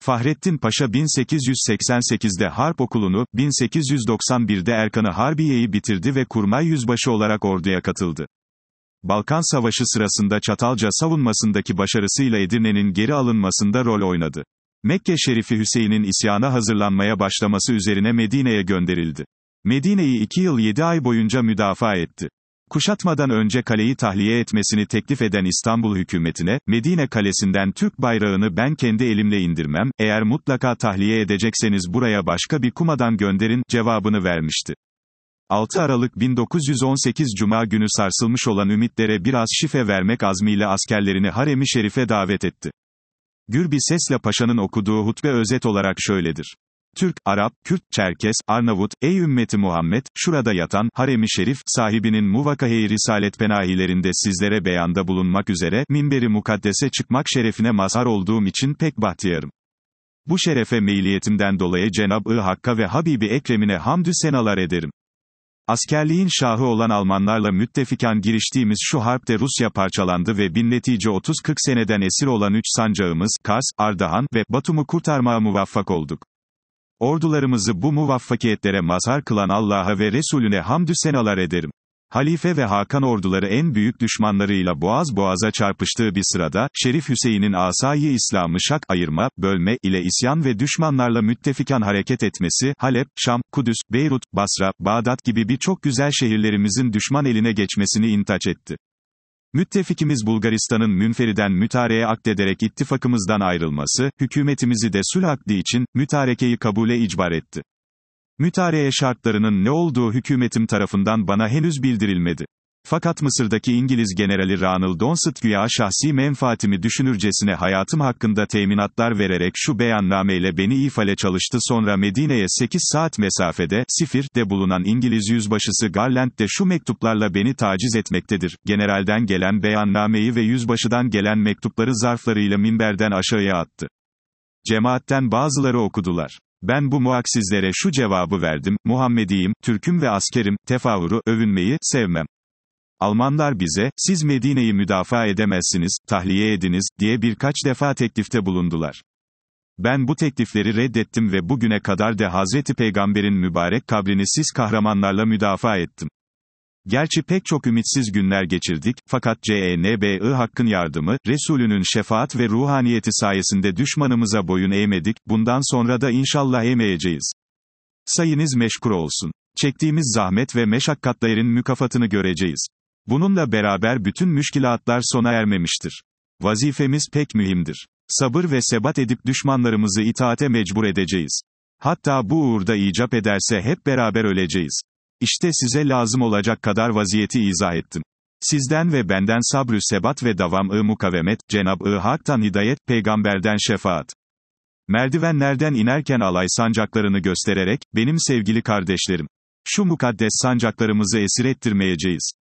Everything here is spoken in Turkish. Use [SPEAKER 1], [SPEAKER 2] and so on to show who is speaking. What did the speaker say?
[SPEAKER 1] Fahrettin Paşa 1888'de Harp Okulu'nu, 1891'de Erkan-ı Harbiye'yi bitirdi ve kurmay yüzbaşı olarak orduya katıldı. Balkan Savaşı sırasında Çatalca savunmasındaki başarısıyla Edirne'nin geri alınmasında rol oynadı. Mekke Şerifi Hüseyin'in isyana hazırlanmaya başlaması üzerine Medine'ye gönderildi. Medine'yi 2 yıl 7 ay boyunca müdafaa etti. Kuşatmadan önce kaleyi tahliye etmesini teklif eden İstanbul hükümetine, Medine kalesinden Türk bayrağını ben kendi elimle indirmem, eğer mutlaka tahliye edecekseniz buraya başka bir kumandan gönderin, cevabını vermişti. 6 Aralık 1918 Cuma günü sarsılmış olan ümitlere biraz şife vermek azmiyle askerlerini Harem-i Şerif'e davet etti. Gür bir sesle paşanın okuduğu hutbe özet olarak şöyledir. Türk, Arap, Kürt, Çerkes, Arnavut, ey ümmeti Muhammed, şurada yatan, Harem-i Şerif, sahibinin muvakkahe-i risalet penahilerinde sizlere beyanda bulunmak üzere, minberi mukaddese çıkmak şerefine mazhar olduğum için pek bahtiyarım. Bu şerefe meyliyetimden dolayı Cenab-ı Hakk'a ve Habibi Ekrem'ine hamdü senalar ederim. Askerliğin şahı olan Almanlarla müttefikan giriştiğimiz şu harpte Rusya parçalandı ve binnetice 30-40 seneden esir olan 3 sancağımız, Kars, Ardahan ve Batum'u kurtarmaya muvaffak olduk. Ordularımızı bu muvaffakiyetlere mazhar kılan Allah'a ve Resulüne hamdü senalar ederim. Halife ve Hakan orduları en büyük düşmanlarıyla boğaz boğaza çarpıştığı bir sırada, Şerif Hüseyin'in asayı İslam'ı şak ayırma, bölme ile isyan ve düşmanlarla müttefikan hareket etmesi, Halep, Şam, Kudüs, Beyrut, Basra, Bağdat gibi birçok güzel şehirlerimizin düşman eline geçmesini intaç etti. Müttefikimiz Bulgaristan'ın münferiden mütareğe akdederek ittifakımızdan ayrılması, hükümetimizi de sulh akdi için, mütarekeyi kabule icbar etti. Mütareğe şartlarının ne olduğu hükümetim tarafından bana henüz bildirilmedi. Fakat Mısır'daki İngiliz generali Ronald Donsett güya şahsi menfaatimi düşünürcesine hayatım hakkında teminatlar vererek şu beyannameyle beni ifale çalıştı, sonra Medine'ye 8 saat mesafede, Sifir'de bulunan İngiliz yüzbaşısı Garland de şu mektuplarla beni taciz etmektedir. Generalden gelen beyannameyi ve yüzbaşıdan gelen mektupları zarflarıyla minberden aşağıya attı. Cemaatten bazıları okudular. Ben bu muhaksizlere şu cevabı verdim: Muhammediyim, Türk'üm ve askerim, tefavuru, övünmeyi, sevmem. Almanlar bize, siz Medine'yi müdafaa edemezsiniz, tahliye ediniz, diye birkaç defa teklifte bulundular. Ben bu teklifleri reddettim ve bugüne kadar de Hazreti Peygamber'in mübarek kabrini siz kahramanlarla müdafaa ettim. Gerçi pek çok ümitsiz günler geçirdik, fakat Cenab-ı Hakk'ın yardımı, Resulünün şefaat ve ruhaniyeti sayesinde düşmanımıza boyun eğmedik, bundan sonra da inşallah eğmeyeceğiz. Sayınız meşkur olsun. Çektiğimiz zahmet ve meşakkatlerin mükafatını göreceğiz. Bununla beraber bütün müşkilatlar sona ermemiştir. Vazifemiz pek mühimdir. Sabır ve sebat edip düşmanlarımızı itaate mecbur edeceğiz. Hatta bu uğurda icap ederse hep beraber öleceğiz. İşte size lazım olacak kadar vaziyeti izah ettim. Sizden ve benden sabrü sebat ve davam-ı mukavemet, Cenab-ı Hak'tan hidayet, peygamberden şefaat. Merdivenlerden inerken alay sancaklarını göstererek, benim sevgili kardeşlerim, şu mukaddes sancaklarımızı esir ettirmeyeceğiz.